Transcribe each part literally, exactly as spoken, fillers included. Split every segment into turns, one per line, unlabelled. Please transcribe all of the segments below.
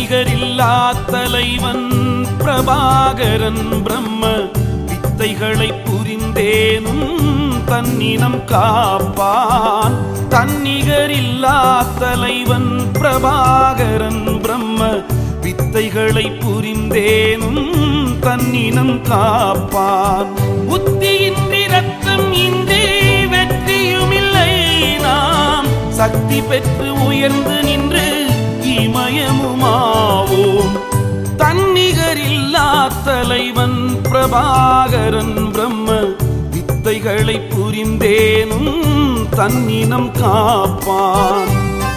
தன்னிகரில்லா தலைவன் பிரபாகரன் பிரம்ம வித்தைகளை புரிந்தேனும் தன்னினம் காப்பான். தன்னிகரில்லா தலைவன் பிரபாகரன் பிரம்ம வித்தைகளை புரிந்தேனும் தன்னினம் காப்பான். புத்தியின்றி ரத்தம் இன்றி வெற்றியுமில்லை, நாம் சக்தி பெற்று உயர்ந்து நின்று இமயமுமாவோம். தன்னிகரில்லா தலைவன் பிரபாகரன் பிரம்ம வித்தைகளை புரிந்தேனும் தன்னினம் காப்பான்.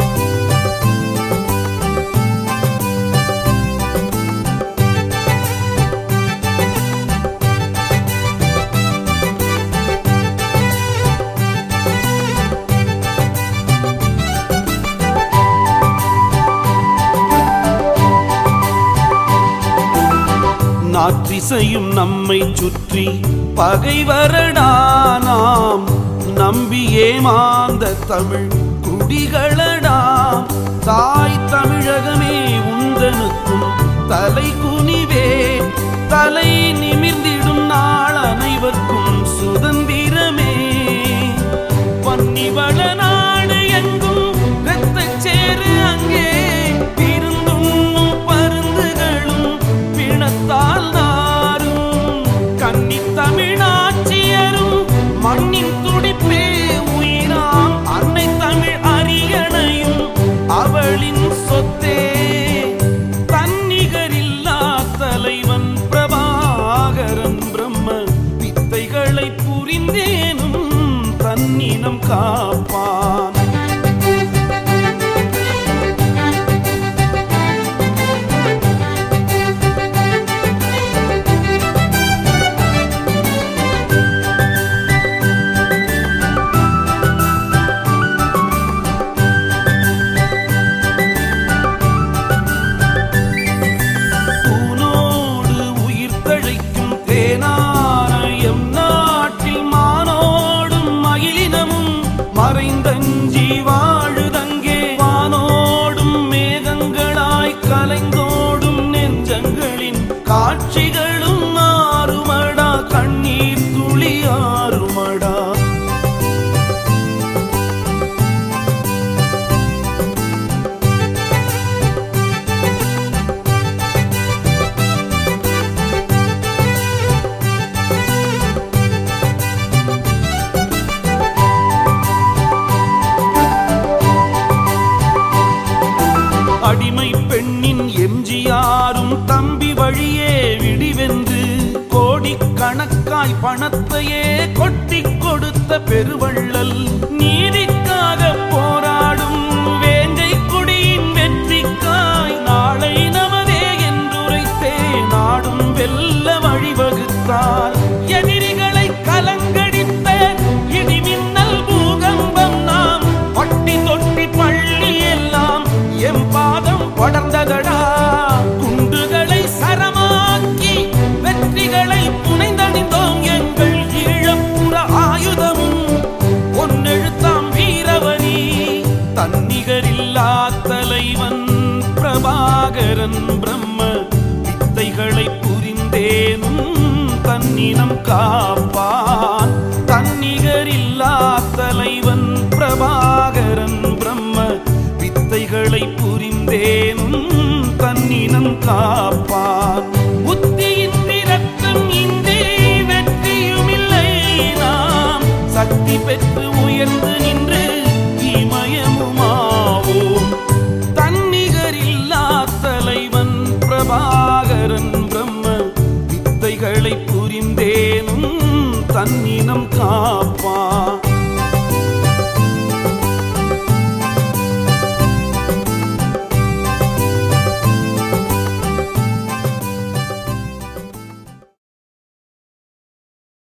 நாற்றிசையும் நம்மை சுற்றி பகைவரடா, நாம் நம்பி ஏமாந்த தமிழ் குடிகளடா. தாய் தமிழகமே உந்தனுக்கும் தலை குனிவே, தலை நிமிர்ந்திடும் நாள் அனைவர்க்கும் சுதந்திரமே. பன்னிவள நாடு எங்கும் இரத்தச் சேறு, அங்கே இருந்துண்ணும் பருந்துகளும் பிணத்தால் நாரும். கன்னி தமிழாட்சியரும் மண்ணின் துடிப்பே உயிராம் அன்னை தமிழ் அரியணையும் அவளின் சொத்தே. தன்னிகரில்லா தலைவன் பிரபாகரன் பிரம்ம வித்தைகளை புரிந்தேனும் தன்னினம் காப்பான். மறைந்தஞ்சி வாழுதங்கே வானோடும் மேகங்களாய் கலைந்தோடும் நெஞ்சங்களின் காட்சிகளும் மாறுமடா, கண்ணீர் துளி ஆறுமடா. அடிமை பெண்ணின் எம்ஜிஆரும் தம்பி வழியே விடிவென்று கோடிக்கணக்காய் பணத்தையே கொட்டி கொடுத்த பெருவள்ளல். நீதிக்காக போராடும் வேங்கை குடியின் வெற்றிக்காய் நாளை நமதே என்றுரைத்தே நாடும் வெல்ல வழிவகுத்தார். எதிரிகளை கலங்கடித்த இடிமின்னல் பூகம்பம் நாம் பட்டி தொட்டி பள்ளி எல்லாம் எம் பாதம் படர்ந்ததடா. குண்டுகளை சரமாக்கி வெற்றிகளை புனைந்தணிந்தோம், எங்கள் ஈழப்புற ஆயுதமும் பொன்னெழுத்தாம் வீரவரி. தன்னிகரில்லா தலைவன் பிரபாகரன் பிரம்ம வித்தைகளை புரிந்தேனும் தன்னினம் காப்பான். தன்னிகரில்லா தலைவன் பிரபாகரன் பிரம்ம வித்தைகளை புரிந்தேனும் தன்னினம் காப்பான். புத்தியின்றி ரத்தம் இன்றி வெற்றியுமில்லை, நாம் சக்தி பெற்று உயர்ந்து நின்று இமயமுமாவோம். தன்னிகரில்லா தலைவன் பிரபாகரன் பிரம்ம வித்தைகளை புரிந்தேனும் தன்னினம் காப்பான்.